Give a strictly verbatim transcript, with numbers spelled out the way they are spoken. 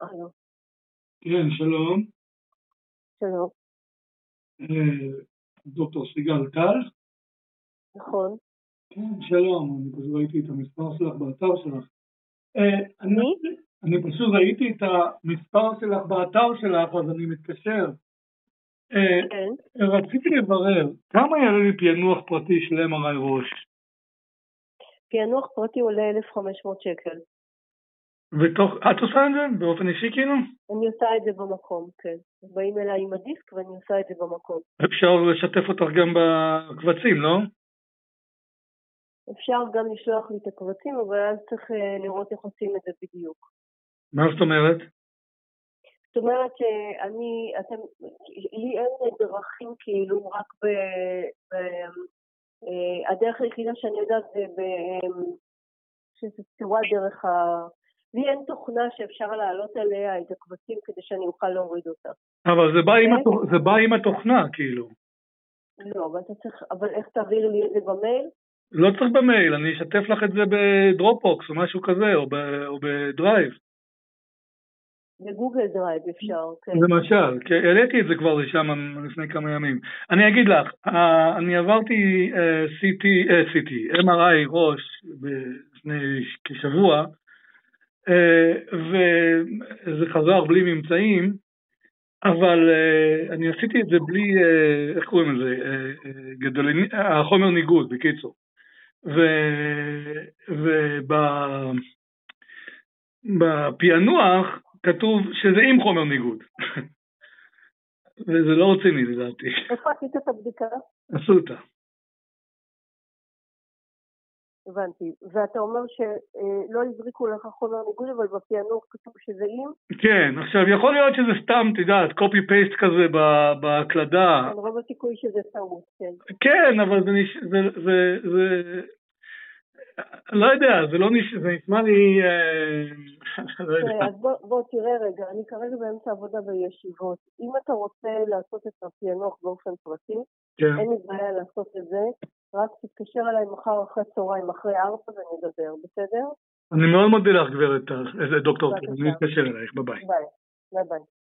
הלו. כן, שלום. שלום. אה, דוקטור סיגל טל. נכון. כן, שלום, אני פשוט ראיתי את המספר שלך באתר שלך. אה, אני, מי? אני פשוט ראיתי את המספר שלך באתר שלך, אז אני מתקשר. אה, כן. רציתי לברר, כמה יעלה לי פענוח פרטי של אם אר איי ראש? פענוח פרטי עולה אלף וחמש מאות שקל. ותוך, את עושה את זה באופן אישי כאילו? אני עושה את זה במקום, כן. באים אליי עם הדיסק ואני עושה את זה במקום. אפשר לשתף אותך גם בקבצים, לא? אפשר גם לשלוח לי את הקבצים, אבל אז צריך uh, לראות איך עושים את זה בדיוק. מה זאת אומרת? זאת אומרת שאני, אתם, לי אין דרכים כאילו רק ב... ב uh, הדרך היחידה שאני יודעת זה ב... שזה צורה דרך ה... לי אין תוכנה שאפשר להעלות עליה את הקבצים כדי שאני אוכל להוריד אותה. אבל זה בא עם, התוכ... זה בא עם התוכנה, כאילו. לא, אבל אתה צריך, אבל איך תעביר לי את זה במייל? לא צריך במייל, אני אשתף לך את זה בדרופבוקס או משהו כזה, או, ב... או בדרייב. בגוגל דרייב אפשר, כן. למשל, כי העליתי את זה כבר לשם לפני כמה ימים. אני אגיד לך, אני עברתי סי טי, סי טי, אם אר איי ראש לפני כשבוע, וזה חזר בלי ממצאים, אבל אני עשיתי את זה בלי, איך קוראים לזה, גדולים, החומר ניגוד, בקיצור. ובפענוח כתוב שזה עם חומר ניגוד. וזה לא רציני לדעתי. איפה עשית את הבדיקה? עשו אותה. הבנתי. ואתה אומר שלא הזריקו לך חומר ניגוד, אבל בפענוח כתוב שזה עם? כן, עכשיו יכול להיות שזה סתם, תדעת, קופי פייסט כזה בהקלדה. אני רואה בסיכוי שזה טעות, כן. כן, אבל זה נש... זה... זה... זה... לא יודע, זה לא נש... זה נשמע לי... לא יודע. אז בוא, בוא תראה רגע, אני כרגע באמצע עבודה בישיבות. אם אתה רוצה לעשות את הפענוח באופן פרטי, כן. אין לי בעיה לעשות את זה, רק תתקשר אליי מחר אחרי צהריים, אחרי ארבע ונדבר, בסדר? אני מאוד מודה לך גברת, דוקטור, אני מתקשר אלייך, ביי ביי. ביי, ביי ביי.